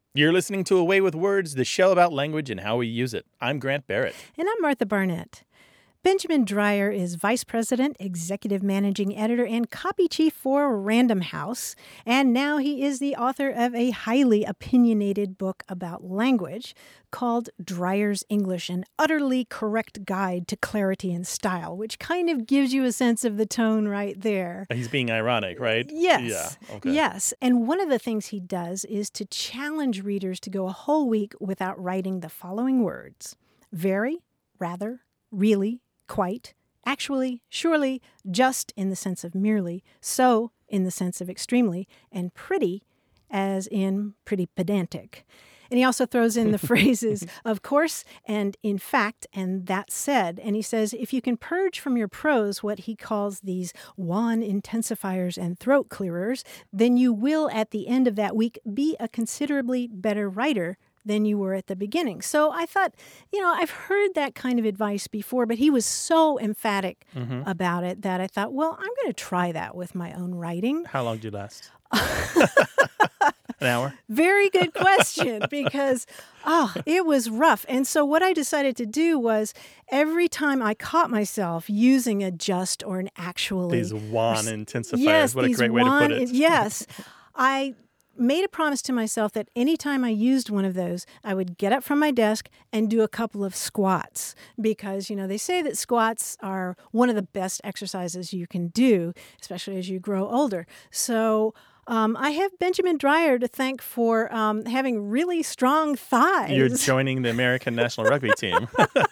You're listening to Away with Words, the show about language and how we use it. I'm Grant Barrett. And I'm Martha Barnett. Benjamin Dreyer is Vice President, Executive Managing Editor, and Copy Chief for Random House. And now he is the author of a highly opinionated book about language called Dreyer's English, an utterly correct guide to clarity and style, which kind of gives you a sense of the tone right there. He's being ironic, right? Yes. Yeah. Okay. Yes. And one of the things he does is to challenge readers to go a whole week without writing the following words: very, rather, really, quite, actually, surely, just in the sense of merely, so in the sense of extremely, and pretty as in pretty pedantic. And he also throws in the phrases, of course, and in fact, and that said. And he says, if you can purge from your prose what he calls these wan intensifiers and throat clearers, then you will, at the end of that week, be a considerably better writer than you were at the beginning. So I thought, I've heard that kind of advice before, but he was so emphatic about it that I thought, well, I'm going to try that with my own writing. How long did you last? An hour? Very good question, because, it was rough. And so what I decided to do was every time I caught myself using a just or an actually. These wan intensifiers. Yes, what a great way to put it. Yes. I made a promise to myself that anytime I used one of those, I would get up from my desk and do a couple of squats, because, they say that squats are one of the best exercises you can do, especially as you grow older. So I have Benjamin Dreyer to thank for having really strong thighs. You're joining the American national rugby team.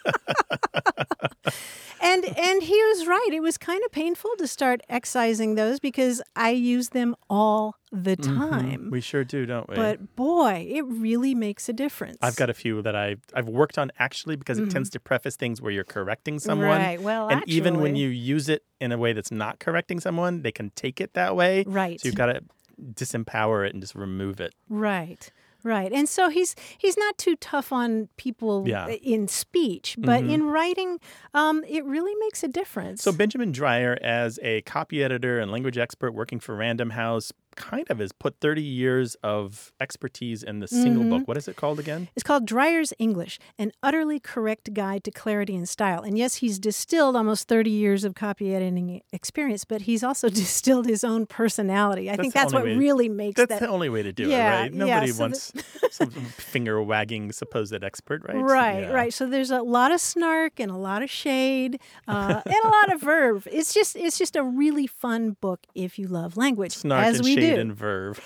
And he was right. It was kind of painful to start excising those because I use them all the time. We sure do, don't we? But boy, it really makes a difference. I've got a few that I've worked on actually, because it tends to preface things where you're correcting someone. Right. Well, and even when you use it in a way that's not correcting someone, they can take it that way. Right. So you've got to disempower it and just remove it. Right. Right. And so he's not too tough on people in speech, but in writing, it really makes a difference. So Benjamin Dreyer, as a copy editor and language expert working for Random House, kind of has put 30 years of expertise in the single book. What is it called again? It's called Dreyer's English, an utterly correct guide to clarity and style. And yes, he's distilled almost 30 years of copy editing experience, but he's also distilled his own personality. I think that's what really makes That's the only way to do it, right? Nobody wants some finger-wagging supposed expert, right? Right. So there's a lot of snark and a lot of shade and a lot of verve. It's just a really fun book if you love language, snark as and we shade do. And verve.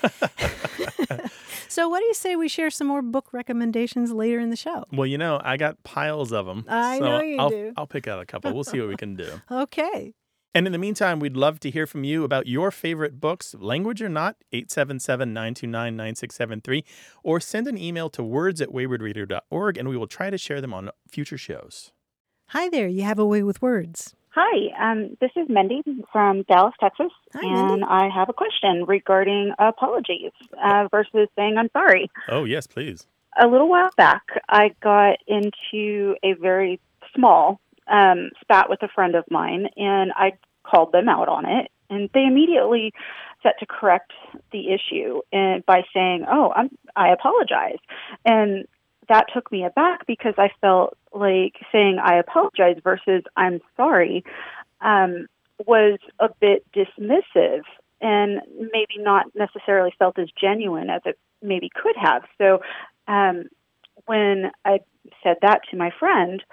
So what do you say we share some more book recommendations later in the show? Well, I got piles of them. I know you do. I'll pick out a couple. We'll see what we can do. Okay. And in the meantime, we'd love to hear from you about your favorite books, language or not, 877-929-9673, or send an email to words@waywardreader.org, and we will try to share them on future shows. Hi there. You have a way with words. Hi, this is Mindy from Dallas, Texas, Mindy. I have a question regarding apologies versus saying I'm sorry. Oh, yes, please. A little while back, I got into a very small spat with a friend of mine, and I called them out on it, and they immediately set to correct the issue and by saying, I apologize. And that took me aback because I felt like saying I apologize versus I'm sorry was a bit dismissive and maybe not necessarily felt as genuine as it maybe could have. So when I said that to my friend,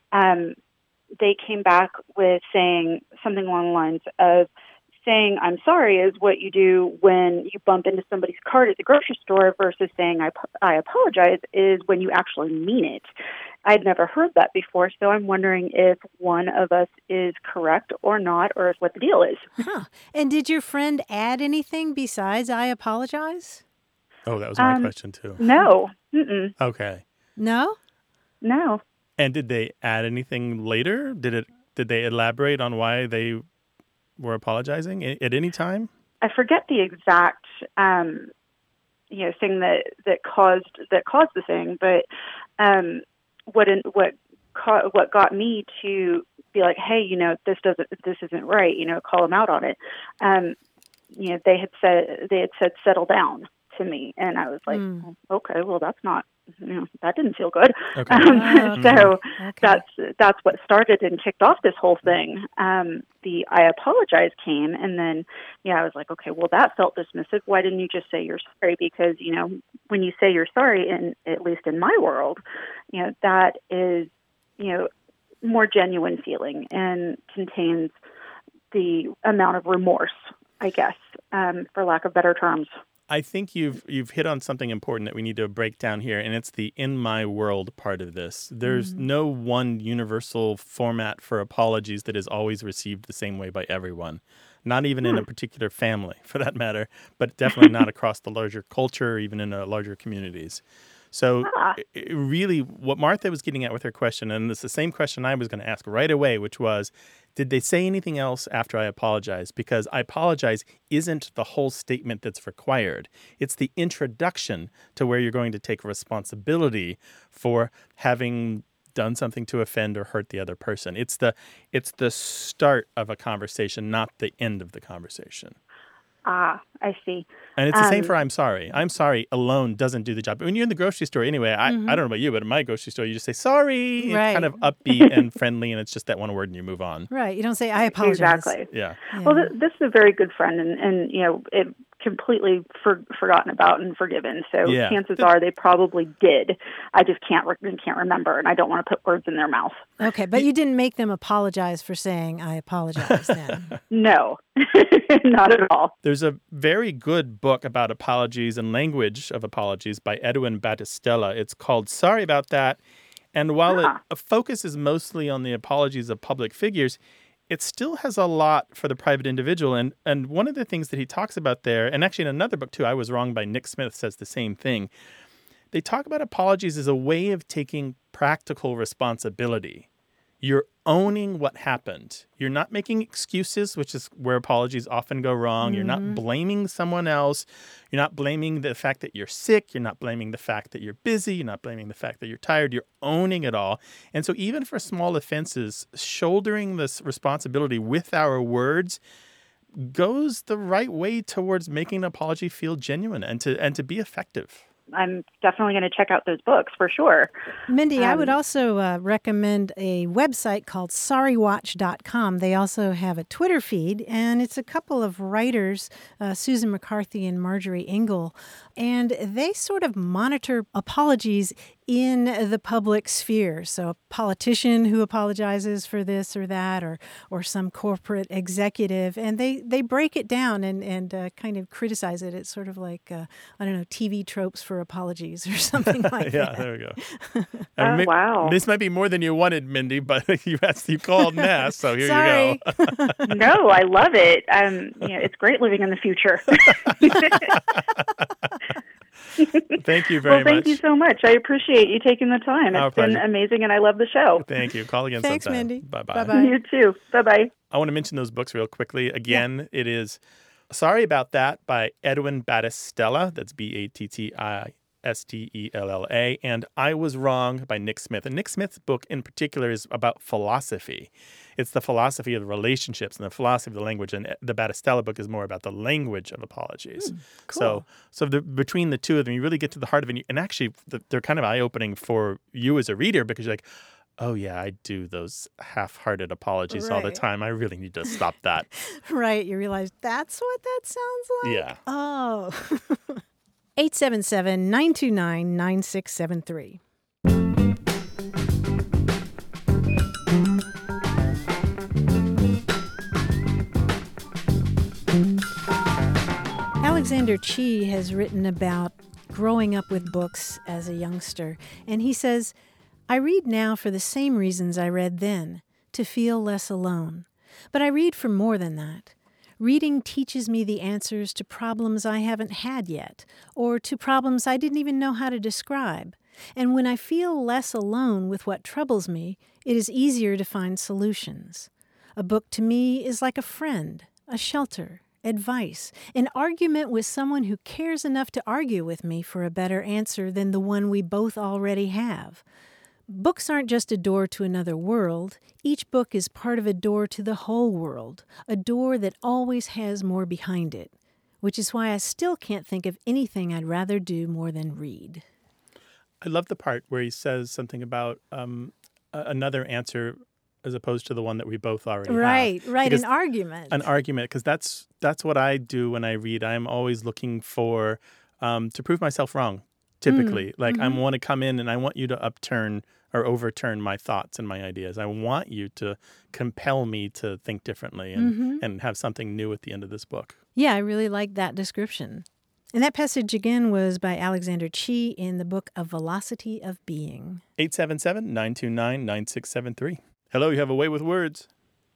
they came back with saying something along the lines of, saying I'm sorry is what you do when you bump into somebody's cart at the grocery store versus saying I apologize is when you actually mean it. I'd never heard that before, so I'm wondering if one of us is correct or not, or if what the deal is. Huh. And did your friend add anything besides I apologize? Oh, that was my question too. No. Mm-mm. Okay. No? No. And did they add anything later? Did they elaborate on why they were apologizing at any time? I forget the exact thing that caused the thing, but what got me to be like, hey, this isn't right, call them out on it. They had said settle down. to me. And I was like, okay, well, that's not, that didn't feel good. Okay. So Okay. that's what started and kicked off this whole thing. The I apologize came, and then, I was like, okay, well, that felt dismissive. Why didn't you just say you're sorry? Because, when you say you're sorry, at least in my world, that is, more genuine feeling and contains the amount of remorse, I guess, for lack of better terms. I think you've hit on something important that we need to break down here, and it's the in my world part of this. There's no one universal format for apologies that is always received the same way by everyone, not even in a particular family, for that matter, but definitely not across the larger culture or even in larger communities. So really what Martha was getting at with her question, and it's the same question I was going to ask right away, which was, did they say anything else after I apologize? Because I apologize isn't the whole statement that's required. It's the introduction to where you're going to take responsibility for having done something to offend or hurt the other person. It's the start of a conversation, not the end of the conversation. I see. And it's the same for I'm sorry. I'm sorry alone doesn't do the job. When you're in the grocery store anyway, I don't know about you, but in my grocery store, you just say sorry. It's kind of upbeat and friendly, and it's just that one word and you move on. Right. You don't say I apologize. Exactly. Yeah. Well, this is a very good friend, and it completely forgotten about and forgiven. So chances are they probably did. I just can't remember, and I don't want to put words in their mouth. Okay, but you didn't make them apologize for saying I apologize then. No, not at all. There's a very good book about apologies and language of apologies by Edwin Battistella. It's called Sorry About That. And while it focuses mostly on the apologies of public figures, it still has a lot for the private individual. And one of the things that he talks about there, and actually in another book too, I Was Wrong by Nick Smith says the same thing. They talk about apologies as a way of taking practical responsibility. You're owning what happened. You're not making excuses, which is where apologies often go wrong. You're not blaming someone else. You're not blaming the fact that you're sick. You're not blaming the fact that you're busy. You're not blaming the fact that you're tired. You're owning it all. And so even for small offenses, shouldering this responsibility with our words goes the right way towards making an apology feel genuine and to be effective. I'm definitely going to check out those books for sure. Mindy, I would also recommend a website called sorrywatch.com. They also have a Twitter feed, and it's a couple of writers, Susan McCarthy and Marjorie Engel, and they sort of monitor apologies in the public sphere. So a politician who apologizes for this or that, or some corporate executive, and they break it down and kind of criticize it. It's sort of like, TV tropes for apologies or something like that. Yeah, there we go. Wow. This might be more than you wanted, Mindy, but you called and asked, so here Sorry. you go. No, I love it. It's great living in the future. Thank you very much. Well, thank you so much. I appreciate you taking the time. It's been amazing, and I love the show. Thank you. Call again Thanks, sometime. Mindy. Bye-bye. Bye-bye. You too. Bye-bye. I want to mention those books real quickly. Again, It is Sorry About That by Edwin Battistella. That's Battistella. And I Was Wrong by Nick Smith. And Nick Smith's book in particular is about philosophy. It's the philosophy of the relationships and the philosophy of the language. And the Battistella book is more about the language of apologies. Cool. So between the two of them, you really get to the heart of it. And actually, they're kind of eye-opening for you as a reader because you're like, oh, yeah, I do those half-hearted apologies all the time. I really need to stop that. Right. You realize that's what that sounds like? Yeah. Oh. 877-929-9673. Alexander Chee has written about growing up with books as a youngster, and he says, I read now for the same reasons I read then, to feel less alone. But I read for more than that. Reading teaches me the answers to problems I haven't had yet, or to problems I didn't even know how to describe. And when I feel less alone with what troubles me, it is easier to find solutions. A book to me is like a friend, a shelter, advice, an argument with someone who cares enough to argue with me for a better answer than the one we both already have. Books aren't just a door to another world. Each book is part of a door to the whole world, a door that always has more behind it. which is why I still can't think of anything I'd rather do more than read. I love the part where he says something about another answer as opposed to the one that we both already have. Right, Because an argument. An argument, because that's what I do when I read. I'm always looking for to prove myself wrong, typically. I want to come in and I want you to upturn or overturn my thoughts and my ideas. I want you to compel me to think differently and have something new at the end of this book. Yeah, I really like that description. And that passage again was by Alexander Chee in the book A Velocity of Being. 877-929-9673. Hello, you have a way with words.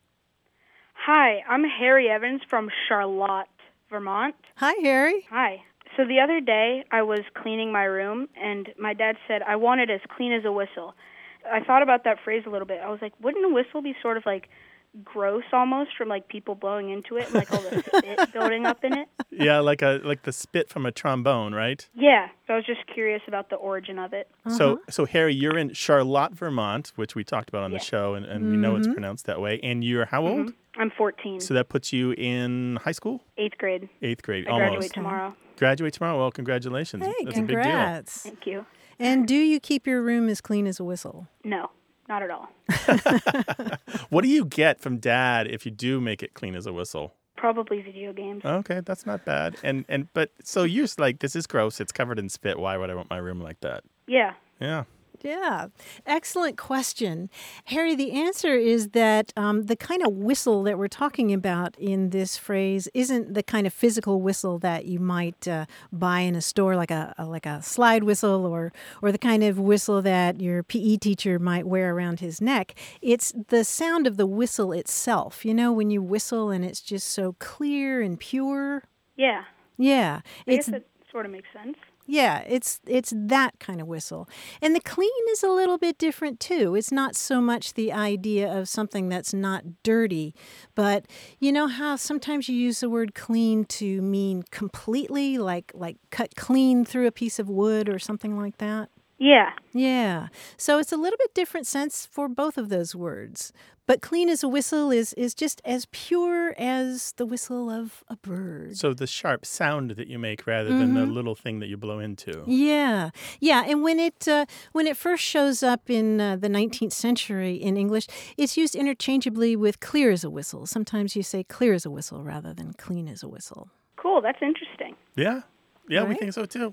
Hi, I'm Harry Evans from Charlotte, Vermont. Hi, Harry. Hi. So the other day, I was cleaning my room, and my dad said, I want it as clean as a whistle. I thought about that phrase a little bit. I was like, wouldn't a whistle be sort of like gross almost from like people blowing into it and like all the spit building up in it? Yeah, like the spit from a trombone, right? Yeah. So I was just curious about the origin of it. So Harry, you're in Charlotte, Vermont, which we talked about on the show, and we know it's pronounced that way. And you're how old? I'm 14. So that puts you in high school? 8th grade. 8th grade, I almost. graduate tomorrow. Graduate tomorrow? Well, congratulations. Hey, That's congrats. Thank you. And do you keep your room as clean as a whistle? No, not at all. a big deal. What do you get from Dad if you do make it clean as a whistle? Probably video games. Okay, that's not bad. But so you're just like, this is gross. It's covered in spit. Why would I want my room like that? Yeah. Yeah. Yeah. Excellent question. Harry, the answer is that the kind of whistle that we're talking about in this phrase isn't the kind of physical whistle that you might buy in a store, like a slide whistle or the kind of whistle that your PE teacher might wear around his neck. It's the sound of the whistle itself. You know, when you whistle and it's just so clear and pure. Yeah. Yeah. I guess that sort of makes sense. Yeah, it's that kind of whistle. And the clean is a little bit different, too. It's not so much the idea of something that's not dirty, but you know how sometimes you use the word clean to mean completely, like cut clean through a piece of wood or something like that? Yeah. Yeah. So it's a little bit different sense for both of those words. But clean as a whistle is just as pure as the whistle of a bird. So the sharp sound that you make rather than the little thing that you blow into. Yeah. Yeah. And when it first shows up in the 19th century in English, it's used interchangeably with clear as a whistle. Sometimes you say clear as a whistle rather than clean as a whistle. Cool. That's interesting. Yeah. Yeah, Right? we think so too.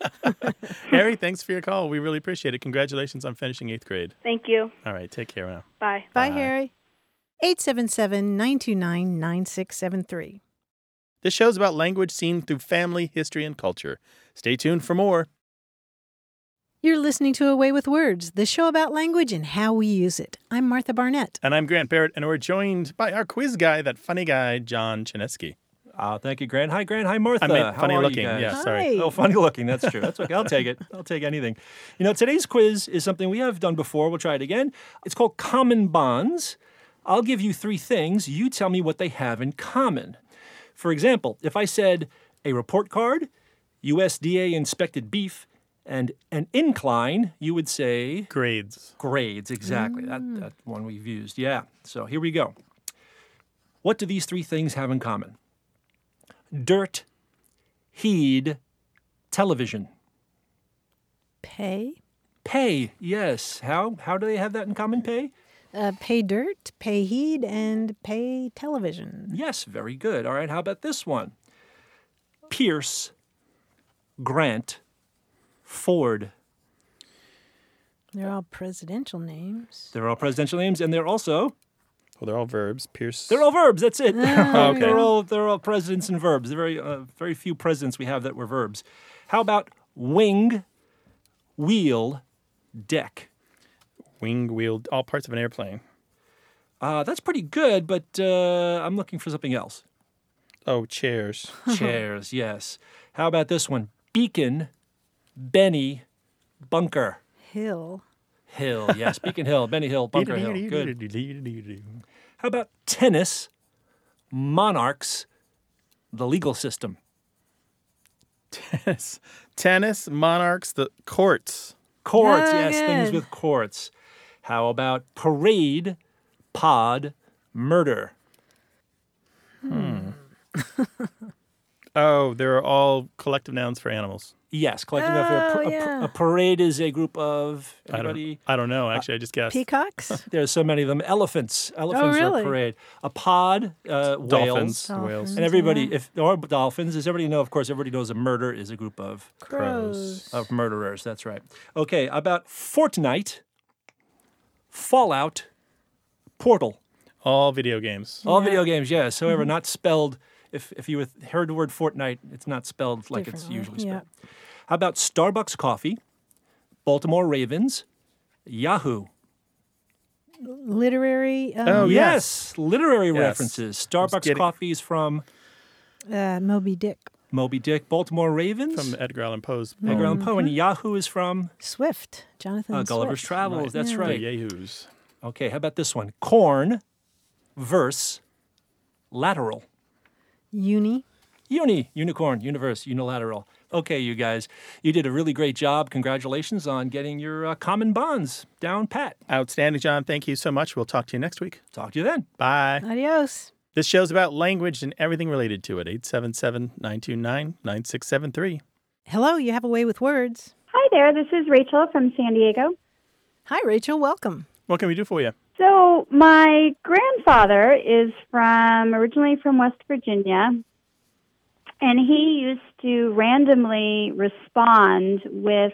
Harry, thanks for your call. We really appreciate it. Congratulations on finishing 8th grade. Thank you. All right, take care now. Bye. Bye, Harry. 877-929-9673. This show's about language seen through family, history, and culture. Stay tuned for more. You're listening to A Way with Words, the show about language and how we use it. I'm Martha Barnett. And I'm Grant Barrett, and we're joined by our quiz guy, that funny guy, John Chinesky. Thank you, Grant. Hi, Grant. Hi, Martha. I meant How funny are looking. you guys? Yeah, sorry. Hi. Oh, funny looking. That's true. That's okay. I'll take it. I'll take anything. You know, today's quiz is something we have done before. We'll try it again. It's called Common Bonds. I'll give you 3 things. You tell me what they have in common. For example, if I said a report card, USDA inspected beef, and an incline, you would say Grades. grades. Exactly. That one we've used. Yeah. So here we go. What do these 3 things have in common? Dirt, heed, television. Pay. Pay, yes. How do they have that in common? Pay? Pay dirt, pay heed, and pay television. Yes, very good. All right, how about this one? Pierce, Grant, Ford. They're all presidential names. They're all presidential names, and they're also... Well, they're all verbs. Pierce. They're all verbs, that's it. Okay. They're all presidents and verbs. There are very few presidents we have that were verbs. How about wing, wheel, deck? Wing, wheel, all parts of an airplane. That's pretty good, but I'm looking for something else. Oh, chairs. Chairs, yes. How about this one? Beacon, Benny, bunker. Hill. Hill, yes. Beacon Hill, Benny Hill, Bunker Hill. Good. How about tennis, monarchs, the legal system? Tennis, monarchs, the courts. Courts, Oh, yes, things good. with courts. How about parade, pod, murder? Oh, they're all collective nouns for animals. Yes, collective Oh, noun. yeah. A parade is a group of anybody. I don't know. Actually, I just guessed. Peacocks? There's so many of them. Elephants. Elephants are really? a parade. A pod. Dolphins. Whales. Whales. And everybody, or dolphins, as everybody know, of course, everybody knows a murder is a group of Crows. murderers. That's right. Okay, about Fortnite, Fallout, Portal. All video games. All video games, yes. However, not spelled. If you heard the word Fortnite, it's not spelled like it's Differently, usually yeah. spelled. How about Starbucks coffee, Baltimore Ravens, Yahoo? Literary Oh, Yes, literary Yes. references. Starbucks getting- coffee is from Moby Dick. Moby Dick. Baltimore Ravens From Edgar Allan Poe's Edgar Allan Poe, and Yahoo is from Swift. Jonathan Gulliver's Swift. Travels. That's The right. Yahoos. Okay, how about this one? Corn, verse, lateral. Unicorn, universe, unilateral. Okay, you guys, you did a really great job. Congratulations on getting your common bonds down pat. Outstanding, John. Thank you so much. We'll talk to you next week. Talk to you then. Bye. Adios. This show's about language and everything related to it. 877-929-9673. Hello, you have a way with words. Hi there, this is Rachel from San Diego. Hi, Rachel. Welcome. What can we do for you? So my grandfather is originally from West Virginia, and he used to randomly respond with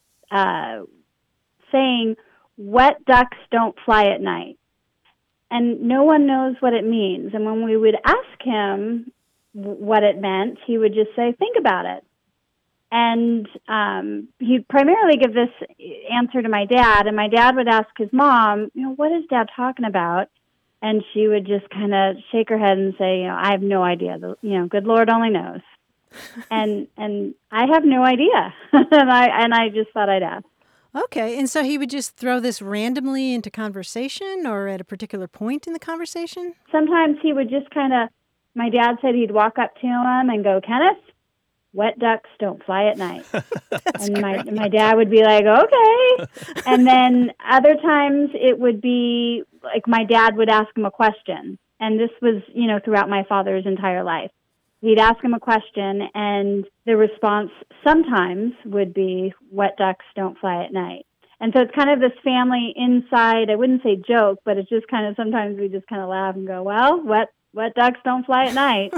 saying, "Wet ducks don't fly at night." And no one knows what it means. And when we would ask him what it meant, he would just say, "Think about it." And he'd primarily give this answer to my dad, and my dad would ask his mom, "What is Dad talking about?" And she would just kind of shake her head and say, "I have no idea. Good Lord only knows." and I have no idea, and I just thought I'd ask. Okay, and so he would just throw this randomly into conversation or at a particular point in the conversation? Sometimes he would just my dad said he'd walk up to him and go, "Kenneth, wet ducks don't fly at night." And my dad would be like, "Okay." And then other times it would be like my dad would ask him a question. And this was, throughout my father's entire life. He'd ask him a question, and the response sometimes would be, "Wet ducks don't fly at night." And so it's kind of this family inside, I wouldn't say joke, but it's just kind of, sometimes we just kind of laugh and go, "Well, wet ducks don't fly at night."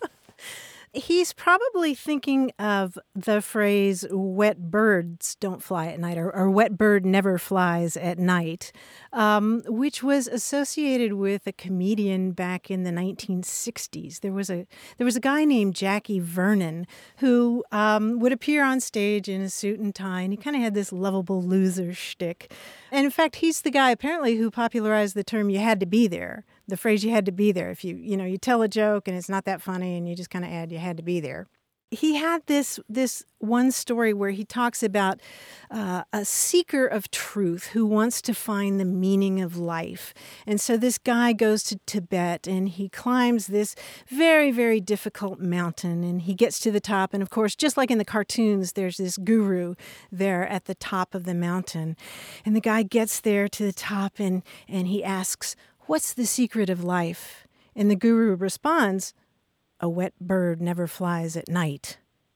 He's probably thinking of the phrase, "wet birds don't fly at night," or "wet bird never flies at night," which was associated with a comedian back in the 1960s. There was a guy named Jackie Vernon who would appear on stage in a suit and tie, and he kind of had this lovable loser shtick. And in fact, he's the guy apparently who popularized the term "you had to be there." The phrase "you had to be there." If you tell a joke and it's not that funny and you just kind of add "you had to be there." He had this one story where he talks about a seeker of truth who wants to find the meaning of life. And so this guy goes to Tibet and he climbs this very, very difficult mountain, and he gets to the top. And of course, just like in the cartoons, there's this guru there at the top of the mountain. And the guy gets there to the top and he asks, "What's the secret of life?" And the guru responds, "A wet bird never flies at night."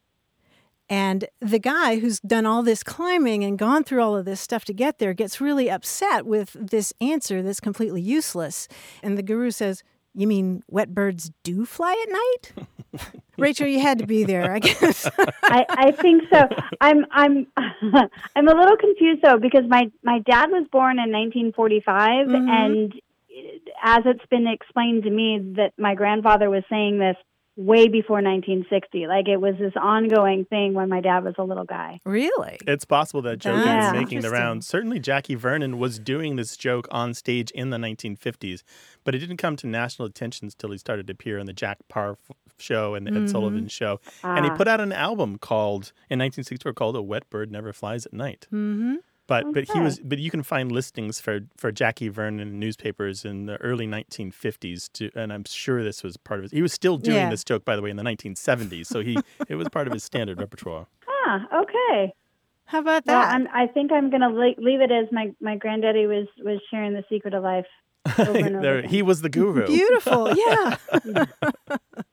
And the guy who's done all this climbing and gone through all of this stuff to get there gets really upset with this answer that's completely useless. And the guru says, "You mean wet birds do fly at night?" Rachel, you had to be there, I guess. I think so. I'm I'm a little confused though, because my dad was born in 1945, and as it's been explained to me that my grandfather was saying this way before 1960. Like it was this ongoing thing when my dad was a little guy. Really? It's possible that joke That's is making the interesting. rounds. Certainly Jackie Vernon was doing this joke on stage in the 1950s, but it didn't come to national attention until he started to appear on the Jack Parr show and the Ed Sullivan show. And he put out an album in 1964 called "A Wet Bird Never Flies at Night." Mm-hmm. But you can find listings for Jackie Vernon in newspapers in the early 1950s and I'm sure this was part of his. He was still doing this joke, by the way, in the 1970s, so it was part of his standard repertoire. Okay. How about Well, that? I think I'm going to leave it as my granddaddy was sharing the secret of life over and over again. He was the guru. Beautiful, yeah.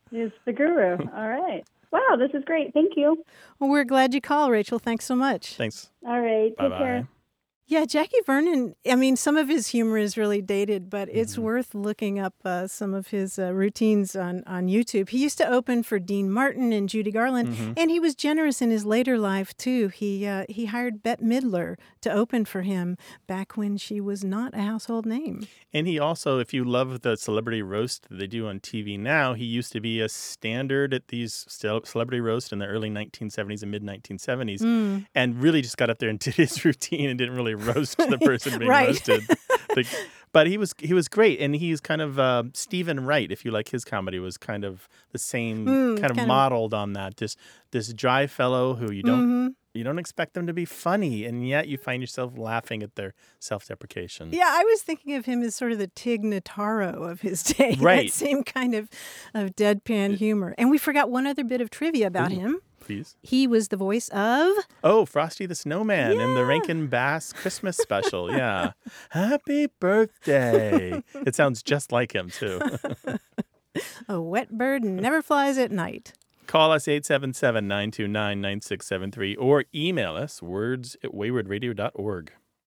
is the guru. All right. Wow, this is great. Thank you. Well, we're glad you called, Rachel. Thanks so much. Thanks. All right. Take Bye-bye. care. Yeah, Jackie Vernon, I mean, some of his humor is really dated, but it's worth looking up some of his routines on YouTube. He used to open for Dean Martin and Judy Garland, and he was generous in his later life, too. He hired Bette Midler to open for him back when she was not a household name. And he also, if you love the celebrity roast that they do on TV now, he used to be a standard at these celebrity roast in the early 1970s and mid-1970s, and really just got up there and did his routine and didn't really roast the person being Right. roasted. But he was great, and he's kind of Stephen Wright, if you like his comedy, was kind of the same, kind of modeled on that. This dry fellow who you don't expect them to be funny, and yet you find yourself laughing at their self-deprecation. Yeah, I was thinking of him as sort of the Tig Notaro of his day. Right. That same kind of deadpan humor. And we forgot one other bit of trivia about him. Please. He was the voice of... Oh, Frosty the Snowman in the Rankin Bass Christmas special. Yeah. Happy birthday. It sounds just like him, too. A wet bird never flies at night. Call us 877-929-9673 or email us words@waywardradio.org.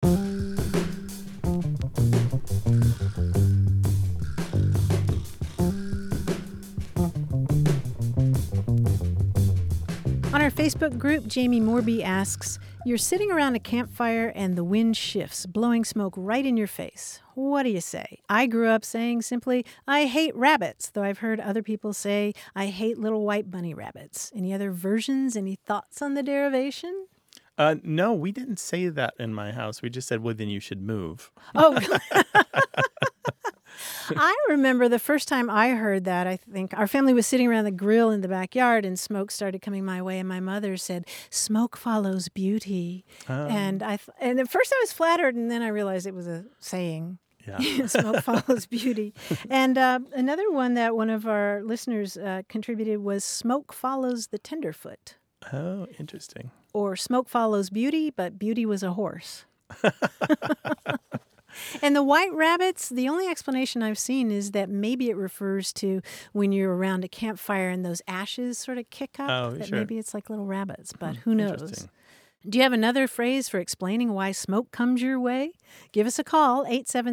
On our Facebook group, Jamie Morby asks, you're sitting around a campfire and the wind shifts, blowing smoke right in your face. What do you say? I grew up saying simply, I hate rabbits, though I've heard other people say, I hate little white bunny rabbits. Any other versions? Any thoughts on the derivation? No, we didn't say that in my house. We just said, well, then you should move. Oh, I remember the first time I heard that, I think our family was sitting around the grill in the backyard and smoke started coming my way and my mother said, smoke follows beauty. And at first I was flattered and then I realized it was a saying. Yeah. Smoke follows beauty. And another one that one of our listeners contributed was smoke follows the tenderfoot. Oh, interesting. Or smoke follows beauty, but beauty was a horse. And the white rabbits, the only explanation I've seen is that maybe it refers to when you're around a campfire and those ashes sort of kick up. Oh, that sure. maybe it's like little rabbits, but who knows? Interesting. Do you have another phrase for explaining why smoke comes your way? Give us a call,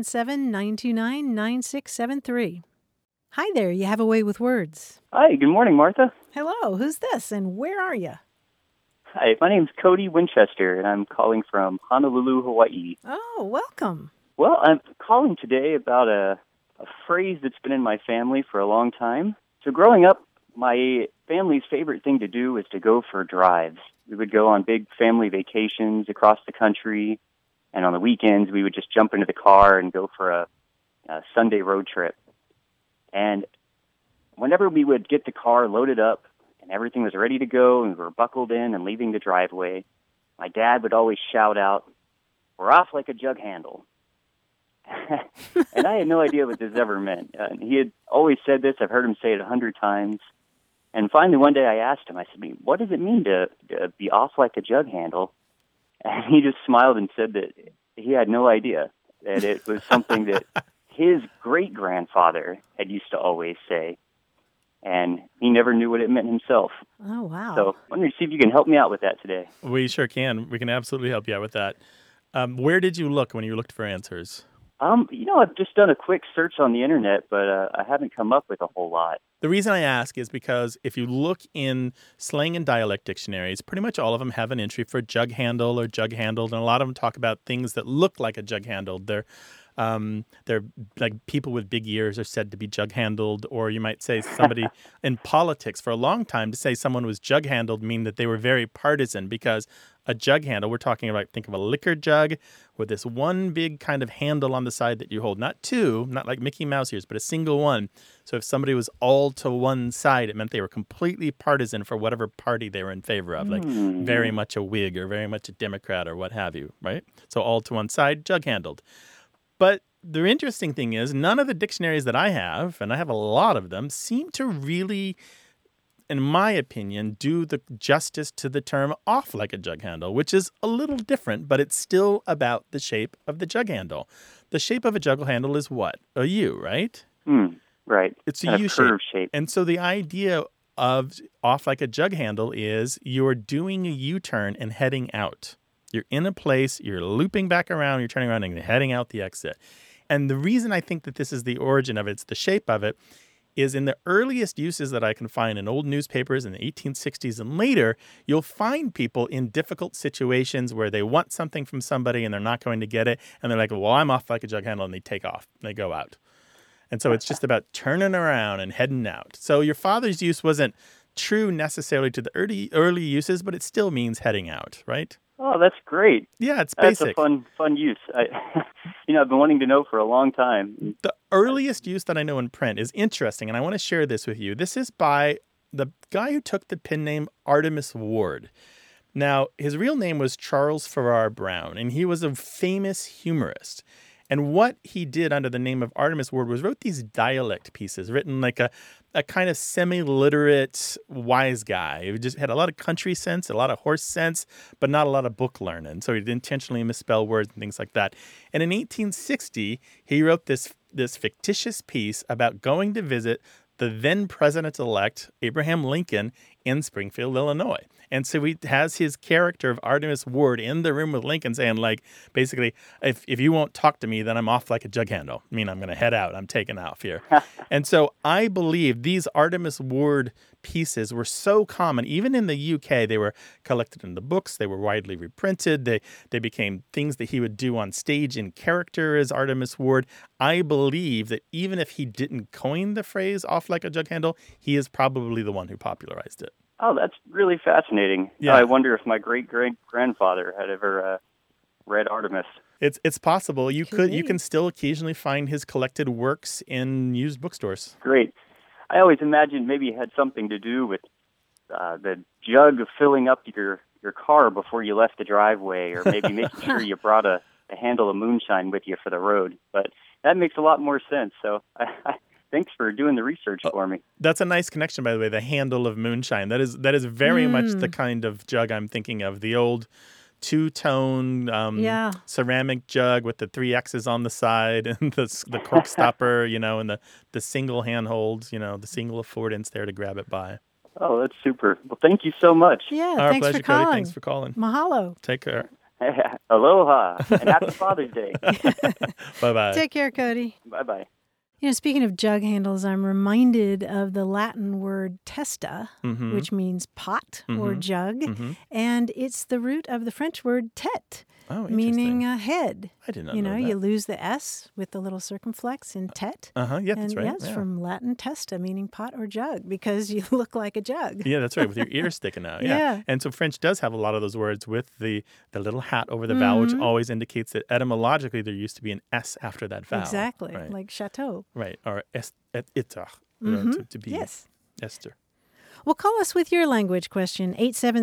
877-929-9673. Hi there, you have a way with words. Hi, good morning, Martha. Hello, who's this and where are you? Hi, my name's Cody Winchester, and I'm calling from Honolulu, Hawaii. Oh, welcome. Well, I'm calling today about a phrase that's been in my family for a long time. So growing up, my family's favorite thing to do is to go for drives. We would go on big family vacations across the country, and on the weekends we would just jump into the car and go for a Sunday road trip. And whenever we would get the car loaded up and everything was ready to go and we were buckled in and leaving the driveway, my dad would always shout out, "We're off like a jug handle." And I had no idea what this ever meant. He had always said this. I've heard him say it 100 times. And finally, one day I asked him, I said, what does it mean to be off like a jug handle? And he just smiled and said that he had no idea, that it was something that his great-grandfather had used to always say. And he never knew what it meant himself. Oh, wow. So I wanted to see if you can help me out with that today. We sure can. We can absolutely help you out with that. Where did you look when you looked for answers? I've just done a quick search on the internet, but I haven't come up with a whole lot. The reason I ask is because if you look in slang and dialect dictionaries, pretty much all of them have an entry for jug handle or jug handled, and a lot of them talk about things that look like a jug handled. They're like people with big ears are said to be jug handled, or you might say somebody in politics for a long time to say someone was jug handled mean that they were very partisan, because a jug handle, we're talking about, think of a liquor jug with this one big kind of handle on the side that you hold, not two, not like Mickey Mouse ears, but a single one. So if somebody was all to one side, it meant they were completely partisan for whatever party they were in favor of, like very much a Whig or very much a Democrat or what have you, right? So all to one side, jug handled. But the interesting thing is none of the dictionaries that I have, and I have a lot of them, seem to really, in my opinion, do the justice to the term off like a jug handle, which is a little different, but it's still about the shape of the jug handle. The shape of a jug handle is what? A U, right? Right. It's a kind U of shape. curved shape. And so the idea of off like a jug handle is you're doing a U-turn and heading out. You're in a place, you're looping back around, you're turning around and heading out the exit. And the reason I think that this is the origin of it, it's the shape of it, is in the earliest uses that I can find in old newspapers in the 1860s and later, you'll find people in difficult situations where they want something from somebody and they're not going to get it. And they're like, well, I'm off like a jug handle, and they take off. And they go out. And so it's just about turning around and heading out. So your father's use wasn't true necessarily to the early uses, but it still means heading out, right? Oh, that's great. Yeah, it's That's basic. a fun use. I've been wanting to know for a long time. The earliest use that I know in print is interesting, and I want to share this with you. This is by the guy who took the pen name Artemus Ward. Now, his real name was Charles Farrar Brown, and he was a famous humorist. And what he did under the name of Artemus Ward was wrote these dialect pieces written like a kind of semi-literate wise guy. He just had a lot of country sense, a lot of horse sense, but not a lot of book learning. So he'd intentionally misspell words and things like that. And in 1860, he wrote this fictitious piece about going to visit the then president-elect Abraham Lincoln in Springfield, Illinois. And so he has his character of Artemus Ward in the room with Lincoln saying, like, basically, if you won't talk to me, then I'm off like a jug handle. I mean, I'm going to head out. I'm taking off here. And so I believe these Artemus Ward pieces were so common. Even in the UK, they were collected in the books. They were widely reprinted. They became things that he would do on stage in character as Artemus Ward. I believe that even if he didn't coin the phrase off like a jug handle, he is probably the one who popularized it. Oh, that's really fascinating. Yeah. I wonder if my great-great-grandfather had ever read Artemus. It's possible. You Could you be. can still occasionally find his collected works in used bookstores. Great. I always imagined maybe it had something to do with the jug of filling up your car before you left the driveway, or maybe making sure you brought a handle of moonshine with you for the road. But that makes a lot more sense. So thanks for doing the research for me. That's a nice connection, by the way, the handle of moonshine. That is very much the kind of jug I'm thinking of. The old two-tone ceramic jug with the 3 X's on the side and the cork stopper, and the single handhold, the single affordance there to grab it by. Oh, that's super. Well, thank you so much. Yeah, Our thanks pleasure, for calling. Cody. Thanks for calling. Mahalo. Take care. Aloha, and happy Father's Day. Bye-bye. Take care, Cody. Bye-bye. Speaking of jug handles, I'm reminded of the Latin word testa, Mhm. which means pot or Mhm. jug, Mhm. and it's the root of the French word tête, Oh, meaning interesting. a head. I did not know that. You lose the S with the little circumflex in tête. Yeah, that's And right. yes, Yeah. from Latin testa, meaning pot or jug, because you look like a jug. Yeah, that's right, with your ears sticking out. Yeah. Yeah. And so French does have a lot of those words with the little hat over the vowel, which always indicates that etymologically there used to be an S after that vowel. Exactly, Right. like chateau. Right. Or iter, to be Yes. Esther. Well, call us with your language question,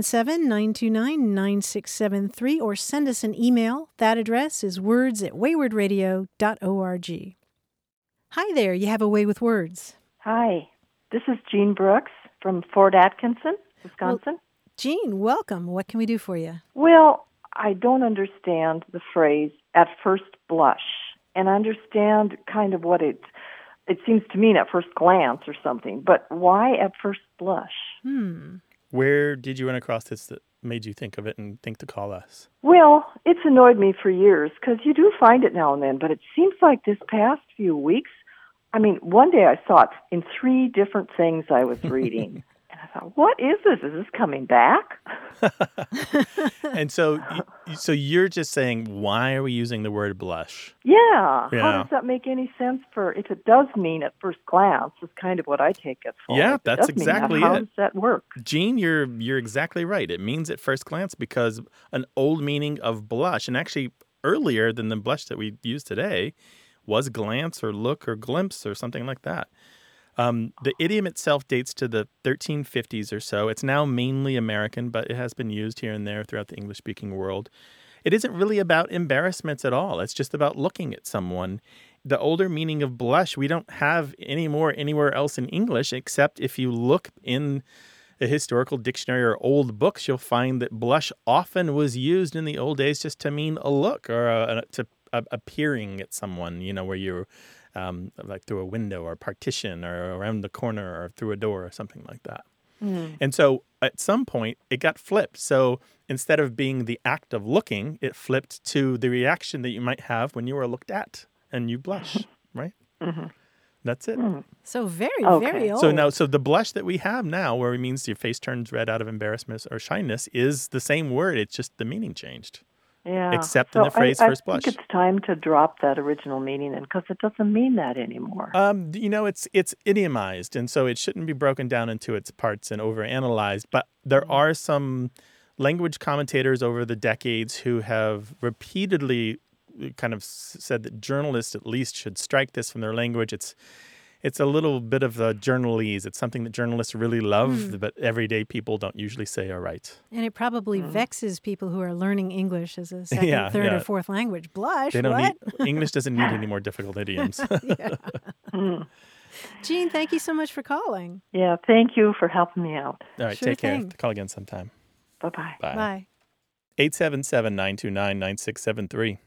877-929-9673, or send us an email. That address is words@waywardradio.org. Hi there, you have a way with words. Hi, this is Jean Brooks from Fort Atkinson, Wisconsin. Jean, welcome. What can we do for you? Well, I don't understand the phrase "at first blush," and I understand kind of what it seems to mean at first glance or something, but why at first blush? Where did you run across this that made you think of it and think to call us? Well, it's annoyed me for years because you do find it now and then, but it seems like this past few weeks, one day I saw it in 3 different things I was reading. And I thought, what is this? Is this coming back? And so you're just saying, why are we using the word blush? Yeah. Yeah. How does that make any sense if it does mean at first glance, is kind of what I take it for. Yeah, If it that's does mean that, exactly How it. does that work? Gene, you're exactly right. It means at first glance because an old meaning of blush, and actually earlier than the blush that we use today, was glance or look or glimpse or something like that. The idiom itself dates to the 1350s or so. It's now mainly American, but it has been used here and there throughout the English-speaking world. It isn't really about embarrassments at all. It's just about looking at someone. The older meaning of blush, we don't have anymore anywhere else in English, except if you look in a historical dictionary or old books, you'll find that blush often was used in the old days just to mean a look or to appearing at someone, where you're like through a window or a partition or around the corner or through a door or something like that. And so at some point, it got flipped. So instead of being the act of looking, it flipped to the reaction that you might have when you are looked at and you blush, right? That's it. So very, Okay. very old. So the blush that we have now, where it means your face turns red out of embarrassment or shyness, is the same word. It's just the meaning changed. Yeah. Except in the phrase first blush. I think it's time to drop that original meaning because it doesn't mean that anymore. It's idiomized, and so it shouldn't be broken down into its parts and overanalyzed. But there are some language commentators over the decades who have repeatedly kind of said that journalists at least should strike this from their language. It's a little bit of the journalese. It's something that journalists really love, but everyday people don't usually say are right. And it probably vexes people who are learning English as a second, third, or fourth language. Blush, They don't what? need English doesn't need any more difficult idioms. Jean, thank you so much for calling. Yeah, thank you for helping me out. All right, Sure take care. thing. Call again sometime. Bye-bye. Bye. Bye. 877-929-9673.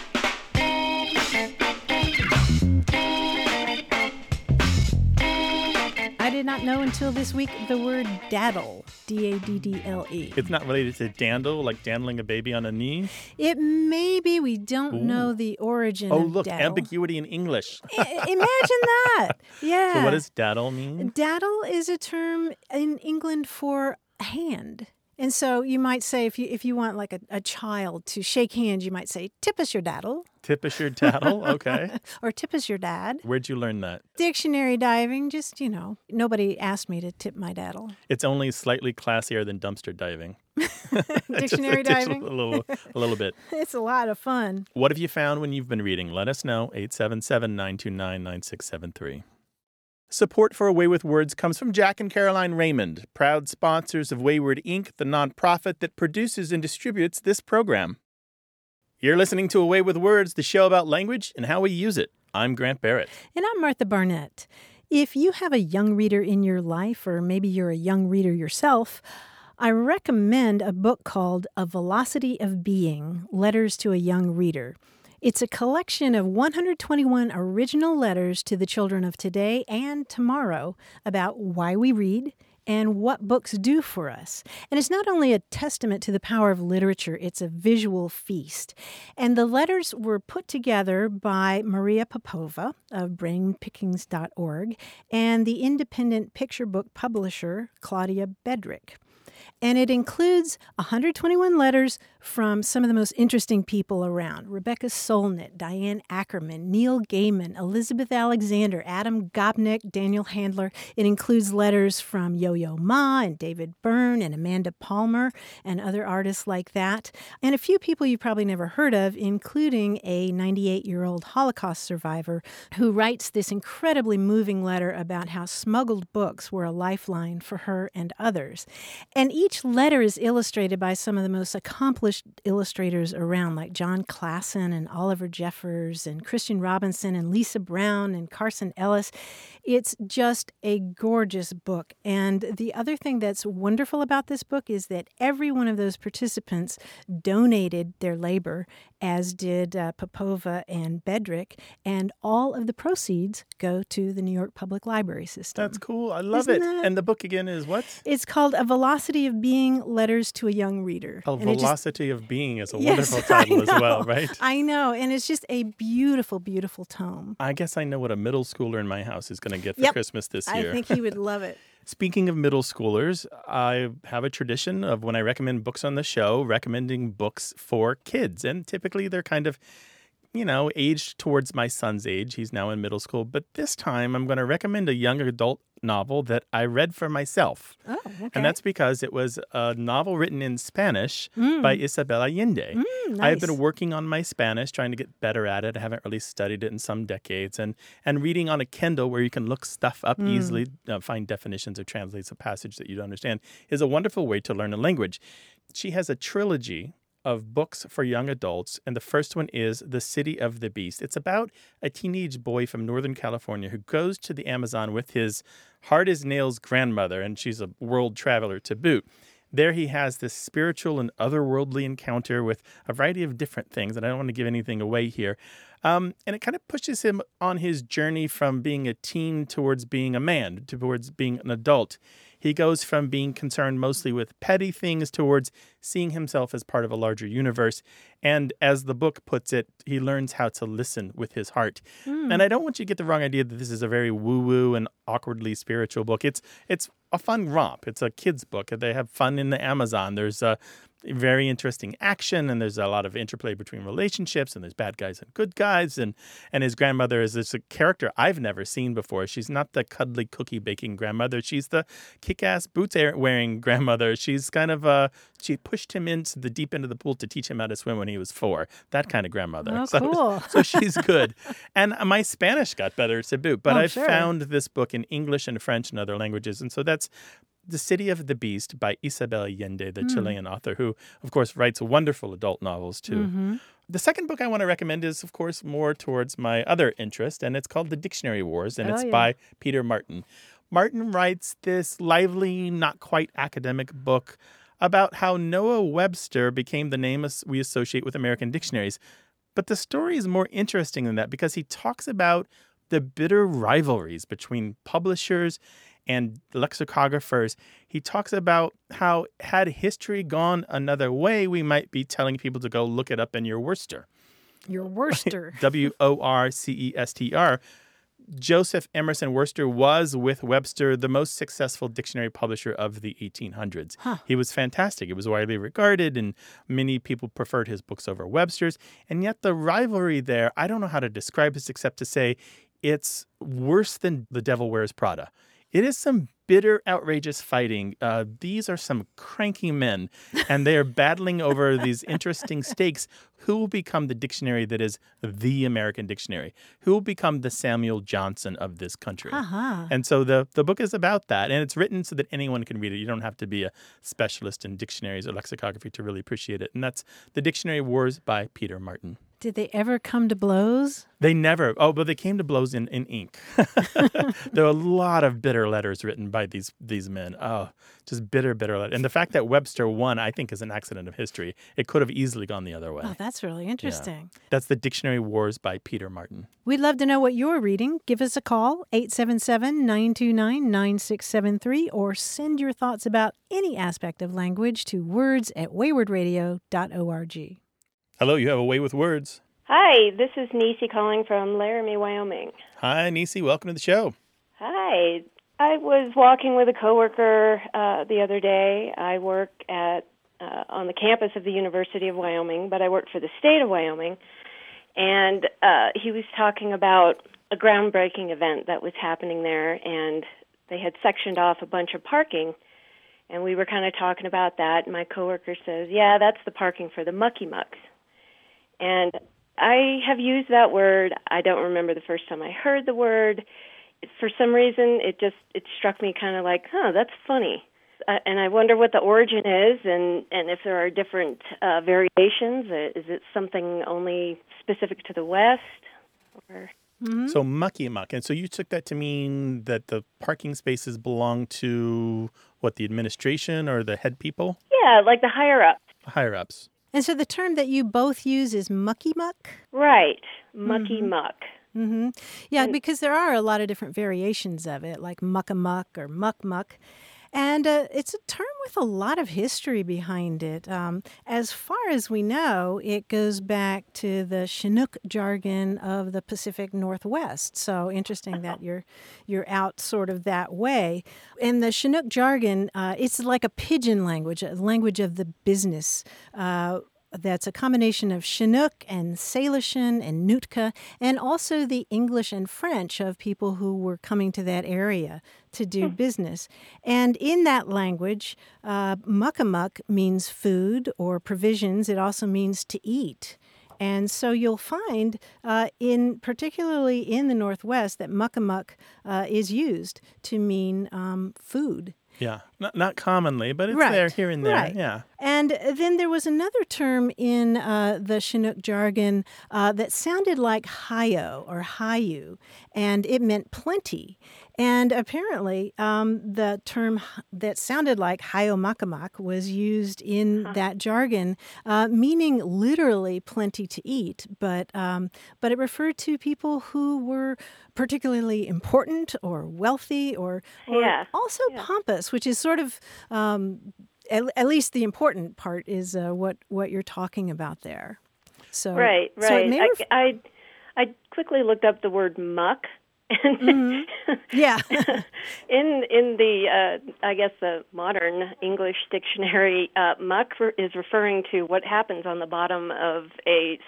I did not know until this week the word daddle, D-A-D-D-L-E. It's not related to dandle, like dandling a baby on a knee. It may be. We don't know the origin Oh, of look, daddle. ambiguity in English. Imagine that. Yeah. So what does daddle mean? Daddle is a term in England for hand. And so you might say, if you want like a child to shake hands, you might say, tip us your daddle. Tip us your daddle? Okay. Or tip us your dad. Where'd you learn that? Dictionary diving, just, nobody asked me to tip my daddle. It's only slightly classier than dumpster diving. Dictionary Just diving? a little bit. It's a lot of fun. What have you found when you've been reading? Let us know. 877-929-9673. Support for A Way with Words comes from Jack and Caroline Raymond, proud sponsors of Wayward Inc., the nonprofit that produces and distributes this program. You're listening to A Way with Words, the show about language and how we use it. I'm Grant Barrett. And I'm Martha Barnett. If you have a young reader in your life, or maybe you're a young reader yourself, I recommend a book called A Velocity of Being, Letters to a Young Reader. It's a collection of 121 original letters to the children of today and tomorrow about why we read and what books do for us. And it's not only a testament to the power of literature, it's a visual feast. And the letters were put together by Maria Popova of brainpickings.org and the independent picture book publisher Claudia Bedrick. And it includes 121 letters from some of the most interesting people around. Rebecca Solnit, Diane Ackerman, Neil Gaiman, Elizabeth Alexander, Adam Gopnik, Daniel Handler. It includes letters from Yo-Yo Ma and David Byrne and Amanda Palmer and other artists like that. And a few people you probably never heard of, including a 98-year-old Holocaust survivor who writes this incredibly moving letter about how smuggled books were a lifeline for her and others. And each letter is illustrated by some of the most accomplished illustrators around, like John Klassen and Oliver Jeffers and Christian Robinson and Lisa Brown and Carson Ellis. It's just a gorgeous book. And the other thing that's wonderful about this book is that every one of those participants donated their labor, as did Popova and Bedrick, and all of the proceeds go to the New York Public Library System. That's cool. I love Isn't it. that- And the book again is what? It's called A Velocity of Being, Letters to a Young Reader. A And it just- Velocity of Being is a Yes, wonderful title I as well, know. right? I know, and it's just a beautiful, beautiful tome. I guess I know what a middle schooler in my house is going to get for Yep. Christmas this I year. think he would love it. Speaking of middle schoolers, I have a tradition of when I recommend books on the show, recommending books for kids. And typically they're kind of, aged towards my son's age. He's now in middle school. But this time I'm going to recommend a young adult novel that I read for myself. Oh, okay. And that's because it was a novel written in Spanish by Isabel Allende. Nice. I've been working on my Spanish, trying to get better at it. I haven't really studied it in some decades. And reading on a Kindle where you can look stuff up easily, find definitions or translates a passage that you don't understand, is a wonderful way to learn a language. She has a trilogy of books for young adults, and the first one is The City of the Beast. It's about a teenage boy from Northern California who goes to the Amazon with his hard-as-nails grandmother, and she's a world traveler to boot. There he has this spiritual and otherworldly encounter with a variety of different things, and I don't want to give anything away here. And it kind of pushes him on his journey from being a teen towards being a man, towards being an adult. He goes from being concerned mostly with petty things towards seeing himself as part of a larger universe. And as the book puts it, he learns how to listen with his heart. And I don't want you to get the wrong idea that this is a very woo-woo and awkwardly spiritual book. It's a fun romp. It's a kid's book. They have fun in the Amazon. There's very interesting action, and there's a lot of interplay between relationships, and there's bad guys and good guys, and his grandmother is this character I've never seen before. She's not the cuddly cookie baking grandmother. She's the kick-ass boots wearing grandmother. She's kind of she pushed him into the deep end of the pool to teach him how to swim when he was 4. That kind of grandmother. Oh, cool. So she's good. And my Spanish got better to boot, but I found this book in English and French and other languages, and so that's The City of the Beast by Isabel Allende, the Chilean author, who, of course, writes wonderful adult novels, too. The second book I want to recommend is, of course, more towards my other interest, and it's called The Dictionary Wars, and it's by Peter Martin. Martin writes this lively, not quite academic book about how Noah Webster became the name we associate with American dictionaries. But the story is more interesting than that because he talks about the bitter rivalries between publishers and lexicographers. He talks about how, had history gone another way, we might be telling people to go look it up in your Worcester. Your Worcester. Worcester. Joseph Emerson Worcester was, with Webster, the most successful dictionary publisher of the 1800s. He was fantastic. It was widely regarded, and many people preferred his books over Webster's. And yet the rivalry there, I don't know how to describe this except to say it's worse than The Devil Wears Prada. It is some bitter, outrageous fighting. These are some cranky men, and they are battling over these interesting stakes. Who will become the dictionary that is the American dictionary? Who will become the Samuel Johnson of this country? And so the book is about that, and it's written so that anyone can read it. You don't have to be a specialist in dictionaries or lexicography to really appreciate it. And that's The Dictionary Wars by Peter Martin. Did they ever come to blows? They never. Oh, but they came to blows in ink. There are a lot of bitter letters written by these men. Oh, just bitter letters. And the fact that Webster won, I think, is an accident of history. It could have easily gone the other way. Oh, that's really interesting. Yeah. That's The Dictionary Wars by Peter Martin. We'd love to know what you're reading. Give us a call, 877-929-9673, or send your thoughts about any aspect of language to words@waywardradio.org. Hello, you have a way with words. Hi, this is Nisi calling from Laramie, Wyoming. Hi, Nisi. Welcome to the show. Hi. I was walking with a coworker the other day. I work on the campus of the University of Wyoming, but I work for the state of Wyoming. And he was talking about a groundbreaking event that was happening there, and they had sectioned off a bunch of parking. And we were kind of talking about that. And my coworker says, yeah, that's the parking for the mucky mucks. And I have used that word. I don't remember the first time I heard the word. For some reason, it struck me kind of like, that's funny. And I wonder what the origin is, and if there are different variations. Is it something only specific to the West? Or... So mucky muck. And so you took that to mean that the parking spaces belong to, what, the administration or the head people? Yeah, like the higher-ups. Higher-ups. And so the term that you both use is mucky muck? Right, mucky muck. Mm-hmm. Yeah, because there are a lot of different variations of it, like muck-a-muck or muck-muck. And it's a term with a lot of history behind it. As far as we know, it goes back to the Chinook jargon of the Pacific Northwest. So interesting that you're out sort of that way. And the Chinook jargon, it's like a pidgin language, a language of the business. That's a combination of Chinook and Salishan and Nootka, and also the English and French of people who were coming to that area to do business. And in that language, muck-a-muck means food or provisions. It also means to eat. And so you'll find, particularly in the Northwest, that muck-a-muck is used to mean food. Yeah. Not commonly, but it's Right, there here and there. right. Yeah. And then there was another term in the Chinook jargon that sounded like hayo or hayu, and it meant plenty. And apparently, the term that sounded like hayo-makamak was used in that jargon, meaning literally plenty to eat. But it referred to people who were particularly important or wealthy or also pompous, which is sort of at least the important part is what you're talking about there. So Right. So it may I quickly looked up the word muck. Yeah. in the I guess the modern English dictionary, muck is referring to what happens on the bottom of a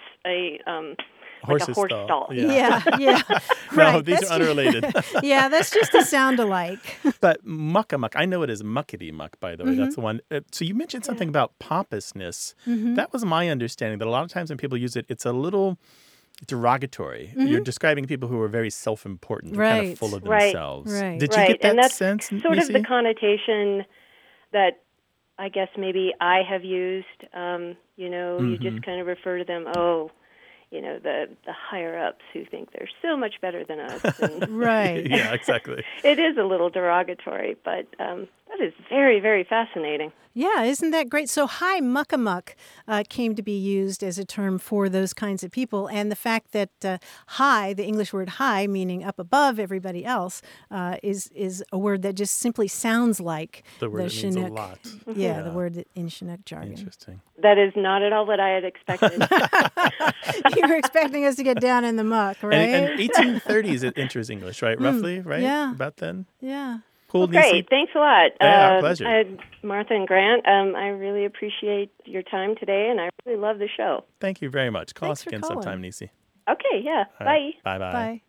like a horse stall. Yeah. No, Right. these are unrelated. Yeah, that's just a sound alike. But muckamuck, I know it is muckety muck, by the way. That's the one. So you mentioned something about pompousness. That was my understanding, that a lot of times when people use it, it's a little derogatory. You're describing people who are very self-important, kind of full of themselves. Right. Did you get that and that's sense, sort Nisi? of the connotation that I guess maybe I have used. You just kind of refer to them, the higher ups who think they're so much better than us. And Right. Yeah, exactly. it is a little derogatory, but that is very, very fascinating. Yeah, isn't that great? So high muckamuck came to be used as a term for those kinds of people. And the fact that high, the English word high, meaning up above everybody else, is a word that just simply sounds like The word that means a Chinook. lot. Yeah, the word in Chinook jargon. Interesting. That is not at all what I had expected. You were expecting us to get down in the muck, right? And 1830s it enters English, right? Roughly, right? yeah. About then? Yeah. Cool, Great. Nisi? Thanks a lot. Yeah, our pleasure. Martha and Grant, I really appreciate your time today, and I really love the show. Thank you very much. Call Thanks us for again calling. sometime, Nisi. Okay, yeah. All Bye. right. Bye-bye. Bye.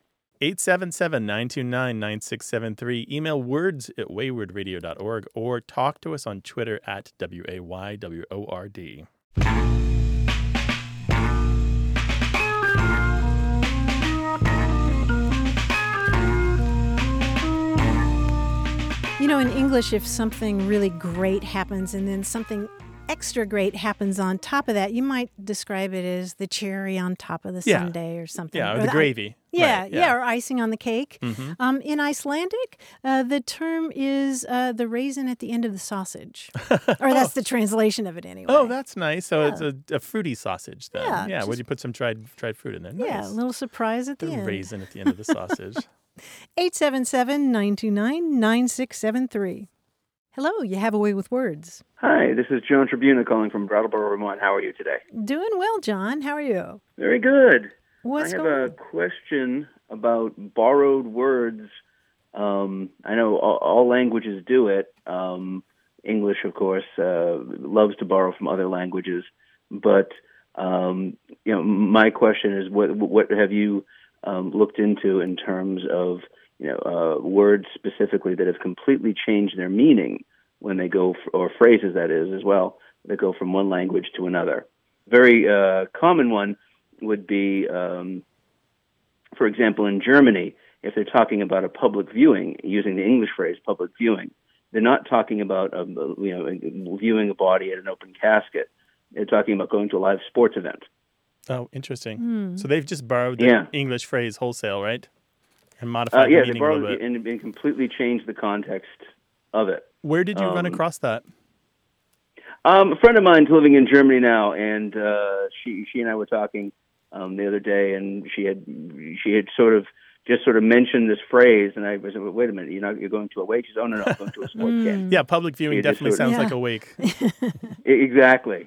877-929-9673. Email words@waywordradio.org or talk to us on Twitter @WAYWORD. You know, in English, if something really great happens and then something extra great happens on top of that, you might describe it as the cherry on top of the sundae or something. Yeah, or the gravy. Yeah, Right, yeah, or icing on the cake. Mm-hmm. In Icelandic, the term is the raisin at the end of the sausage. Or that's the translation of it anyway. Oh, that's nice. So it's a fruity sausage then. Yeah, would you put some dried fruit in there? Nice. Yeah, a little surprise at the The end. raisin at the end of the sausage. 877-929-9673. Hello, you have a way with words. Hi, this is Joan Tribuna calling from Brattleboro, Vermont. How are you today? Doing well, John. How are you? Very good. What's I have going a on? question about borrowed words. I know all languages do it. English, of course, loves to borrow from other languages. But my question is, what have you looked into in terms of words specifically that have completely changed their meaning when they go, or phrases that is as well, that go from one language to another? Very common one would be, for example, in Germany, if they're talking about a public viewing, using the English phrase public viewing, they're not talking about viewing a body at an open casket. They're talking about going to a live sports event. Oh, interesting. So they've just borrowed the English phrase wholesale, right? And modified the they meaning a borrowed little bit. and completely changed the context of it. Where did you run across that? A friend of mine's living in Germany now, and she and I were talking the other day, and she had sort of mentioned this phrase, and I was like, wait a minute, you're going to a wake? She said, oh, no, I'm going to a sports game. Yeah, public viewing definitely sounds like a wake. Exactly.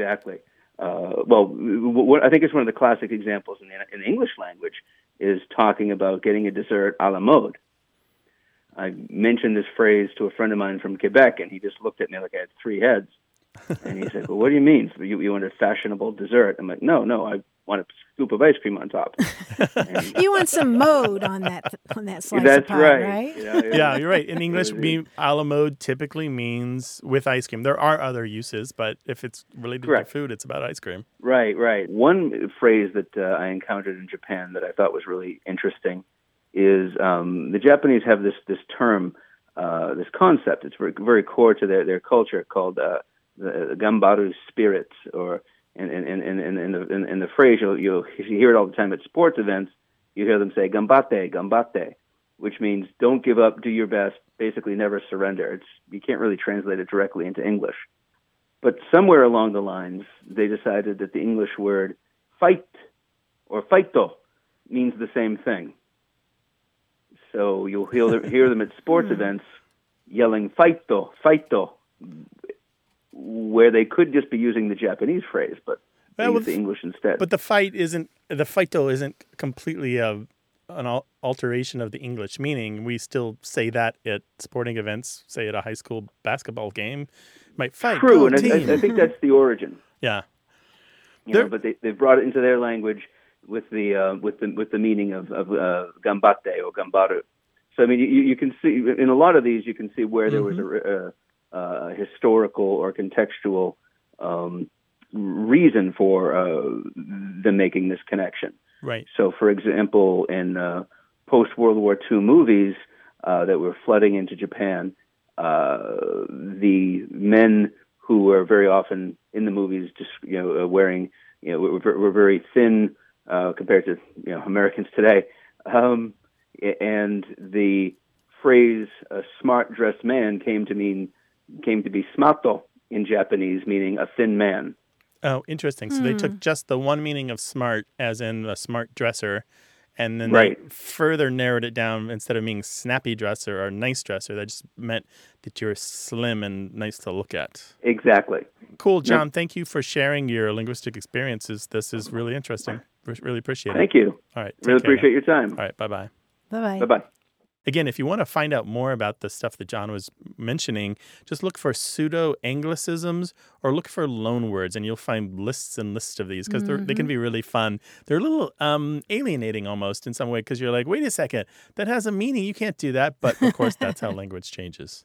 What I think is one of the classic examples in the English language is talking about getting a dessert a la mode. I mentioned this phrase to a friend of mine from Quebec, and he just looked at me like I had three heads. And he said, well, what do you mean? You want a fashionable dessert? I'm like, no, I want a scoop of ice cream on top. You want some mode on that slice That's of pie, right? Yeah, you're right. In English, a la mode typically means with ice cream. There are other uses, but if it's related to food, it's about ice cream. Right. One phrase that I encountered in Japan that I thought was really interesting is the Japanese have this term this concept. It's very, very core to their culture, called the Gambaru spirit, or in the phrase you hear it all the time at sports events. You hear them say "gambate, gambate," which means don't give up, do your best, basically never surrender. You can't really translate it directly into English. But somewhere along the lines, they decided that the English word fight or fighto means the same thing. So you'll hear them at sports events yelling fighto, fighto, where they could just be using the Japanese phrase, but they use the English instead. But the fighto isn't completely an alteration of the English meaning. We still say that at sporting events, say at a high school basketball game. Might fight. True, and I think that's the origin. Yeah. But they've brought it into their language with the meaning of gambate or gambaru. So I mean, you can see in a lot of these, you can see where there was a historical or contextual reason for them making this connection. Right. So, for example, in post-World War II movies that were flooding into Japan, the men who were very often in the movies, just wearing, were very thin compared to Americans today, and the phrase "a smart dressed man" came to be smato in Japanese, meaning a thin man. Oh, interesting. So they took just the one meaning of smart, as in a smart dresser, and then they further narrowed it down. Instead of meaning snappy dresser or nice dresser, that just meant that you're slim and nice to look at. Exactly. Cool, John. Yep. Thank you for sharing your linguistic experiences. This is really interesting. Really appreciate it. Thank you. All right. Really appreciate your time. All right. Bye-bye. Bye-bye. Bye-bye. Again, if you want to find out more about the stuff that John was mentioning, just look for pseudo-Anglicisms or look for loan words, and you'll find lists and lists of these because they can be really fun. They're a little alienating almost in some way because you're like, wait a second, that has a meaning. You can't do that. But, of course, that's how language changes.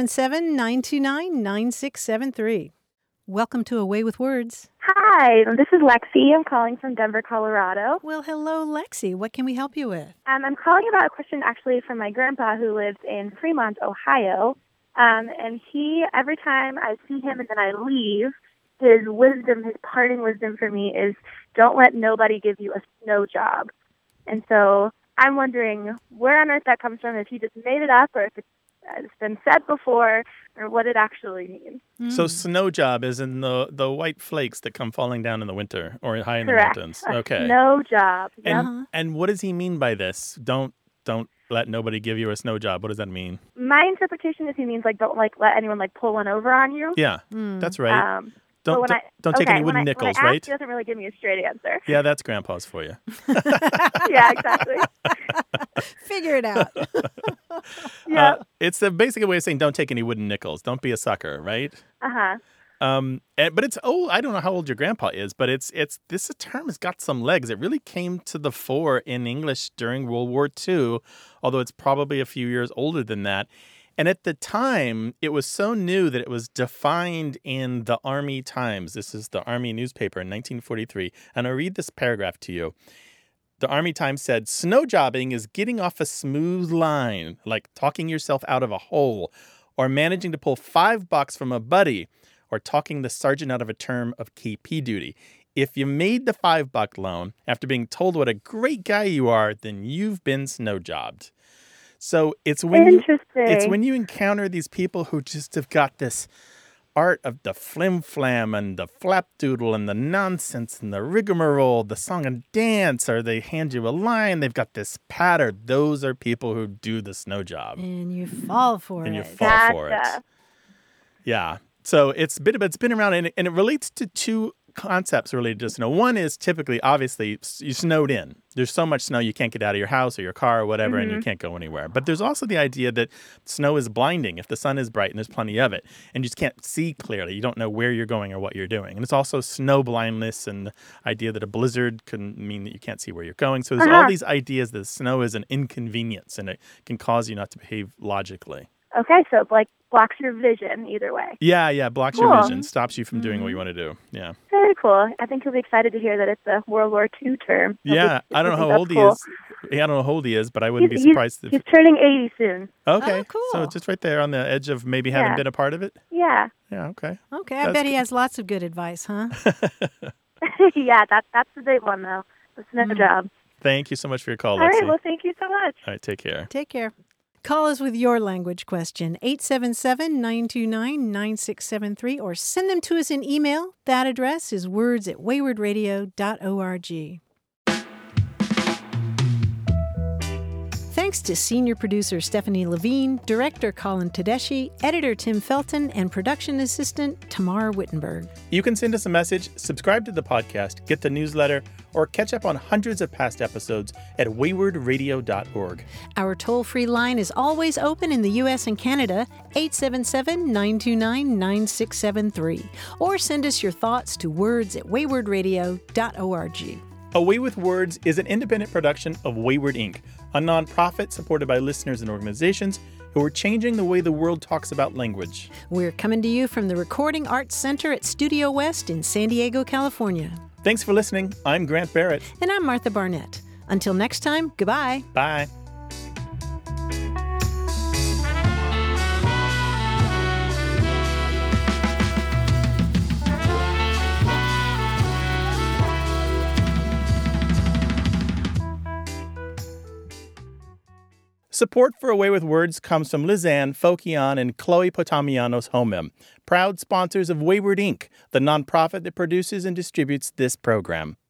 877-929-9673. Welcome to Away with Words. Hi, this is Lexi. I'm calling from Denver, Colorado. Well, hello, Lexi. What can we help you with? I'm calling about a question actually from my grandpa who lives in Fremont, Ohio. And he, every time I see him and then I leave, his parting wisdom for me is don't let nobody give you a snow job. And so I'm wondering where on earth that comes from, if he just made it up or if it's been said before, or what it actually means. So snow job is in the white flakes that come falling down in the winter or high in Correct. the mountains. Okay. Snow job. And what does he mean by this? Don't let nobody give you a snow job. What does that mean? My interpretation is he means don't let anyone pull one over on you. Yeah, that's right. Don't take any wooden nickels, when I right? He doesn't really give me a straight answer. Yeah, that's Grandpa's for you. Yeah, exactly. Figure it out. Yeah. It's the basic way of saying don't take any wooden nickels. Don't be a sucker, right? Uh-huh. But it's old. I don't know how old your grandpa is, but it's this term has got some legs. It really came to the fore in English during World War II, although it's probably a few years older than that. And at the time, it was so new that it was defined in the Army Times. This is the Army newspaper in 1943. And I'll read this paragraph to you. The Army Times said, snow jobbing is getting off a smooth line, like talking yourself out of a hole, or managing to pull $5 from a buddy, or talking the sergeant out of a term of KP duty. If you made the $5 loan after being told what a great guy you are, then you've been snow jobbed. So it's when you encounter these people who just have got this art of the flim-flam and the flapdoodle and the nonsense and the rigmarole, the song and dance, or they hand you a line, they've got this pattern. Those are people who do the snow job. And you fall for it. And you fall for it. Yeah. So it's been around, and it relates to two concepts related to snow. One is typically, obviously, you snowed in. There's so much snow you can't get out of your house or your car or whatever, and you can't go anywhere. But there's also the idea that snow is blinding if the sun is bright and there's plenty of it, and you just can't see clearly. You don't know where you're going or what you're doing. And it's also snow blindness and the idea that a blizzard can mean that you can't see where you're going. So there's all these ideas that snow is an inconvenience and it can cause you not to behave logically. Okay, so it blocks your vision either way. Yeah, blocks your vision, stops you from doing what you want to do. Yeah. Very cool. I think he'll be excited to hear that it's a World War II term. Yeah, I don't know how old he is. I don't know how old he is, but I wouldn't be He's surprised. he's turning 80 soon. Okay. Oh, cool. So it's just right there on the edge of maybe having Yeah. been a part of it? Yeah. Yeah, okay. Okay, I That's bet he good. has lots of good advice, huh? Yeah, that's the big one, though. It's no job. Thank you so much for your call, All Lexi. right, well, thank you so much. All right, take care. Take care. Call us with your language question, 877-929-9673, or send them to us in email. That address is words@waywardradio.org. Thanks to senior producer Stephanie Levine, director Colin Tedeschi, editor Tim Felton, and production assistant Tamara Wittenberg. You can send us a message, subscribe to the podcast, get the newsletter, or catch up on hundreds of past episodes at waywardradio.org. Our toll-free line is always open in the U.S. and Canada, 877-929-9673. Or send us your thoughts to words@waywardradio.org. A Way with Words is an independent production of Wayward Inc., a nonprofit supported by listeners and organizations who are changing the way the world talks about language. We're coming to you from the Recording Arts Center at Studio West in San Diego, California. Thanks for listening. I'm Grant Barrett. And I'm Martha Barnett. Until next time, goodbye. Bye. Support for A Way with Words comes from Lizanne Fokian and Chloe Potamianos Homem, proud sponsors of Wayward Inc., the nonprofit that produces and distributes this program.